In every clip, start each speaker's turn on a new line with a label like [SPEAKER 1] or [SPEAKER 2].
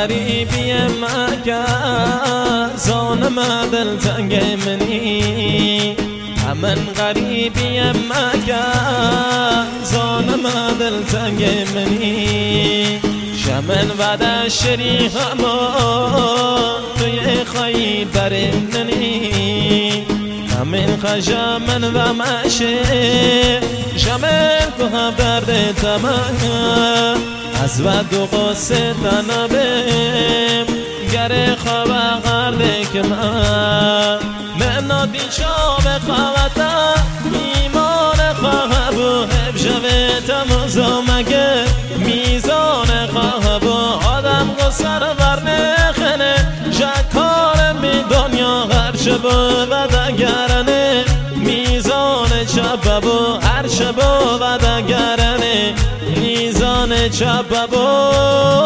[SPEAKER 1] غریبی مکه زانم دل تنگ منی من غریبی مکه زانم دل تنگ منی شمن و شری همان توی خیبر منی همین خجمن و مشه شمن تو هم درد تمام از ود و قصه تنبیم گر خواب غرده که من نادی شام خوابتا ایمان خواب و حب شویتم زمگه میزان خواب و آدم قصر ورنخنه شکارم بی دنیا هر شب و دگرنه میزان چپب و هر شب و دگرنه میزان چپب و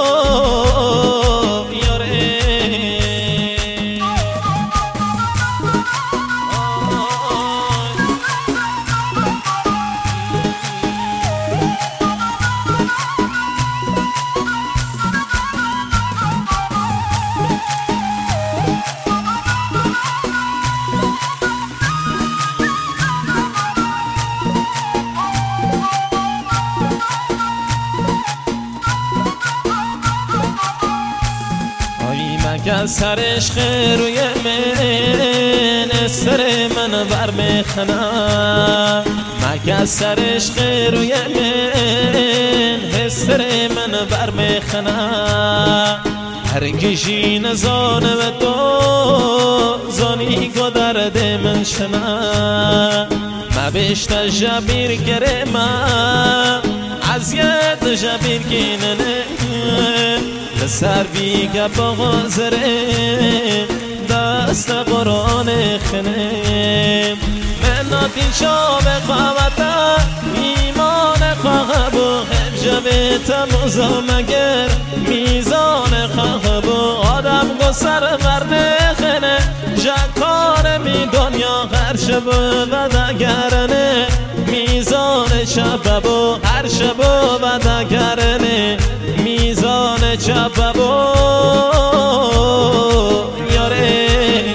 [SPEAKER 1] یاره مگه سرش روی من استر من بر میخنم مگه سرش روی من استر من بر میخنم هرگیشی نزانه و تو زانی که درد من شنم ما بیشتر جبیر گرم از ید جبیر گیننه سر بیگه بغازره دست قرآن خنه من نادی شام خوابتا ایمان خواب و حب جویتم زمگر میزان خواب و آدم قصر ورنخنه جکار می دنیا هر شب و دگرنه میزان شبب و هر شب و دگرنه میزان چپب و یاره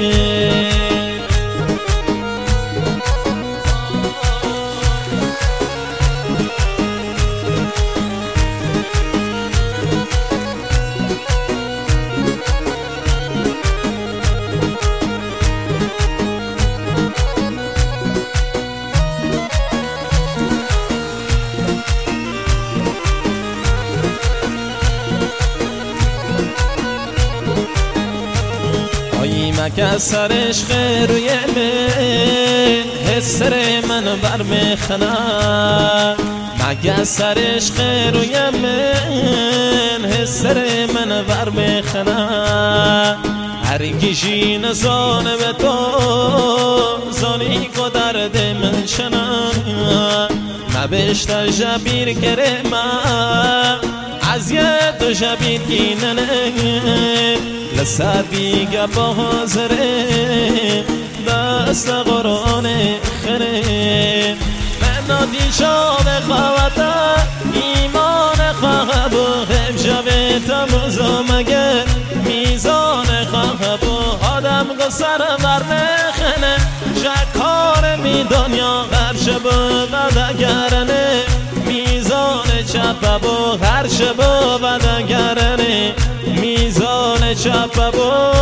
[SPEAKER 1] مگه سرش روی من حسر من بر میخنم مگه سرش روی من حسر من بر میخنم هرگیشی نزانه به تو زانی که درد من شنم ما بیشتر جبیر گرم از ید جبیر گیننه لسر بیگه بازره دست قرآن خنه من نادی شام خوابتا ایمان خواب و حب جویتم زمگر میزان خواب و آدم قصر ورنخنه شکار می دنیا هر شب و دگرنه میزان چپب و هر شب و دگرنه میزان چپب و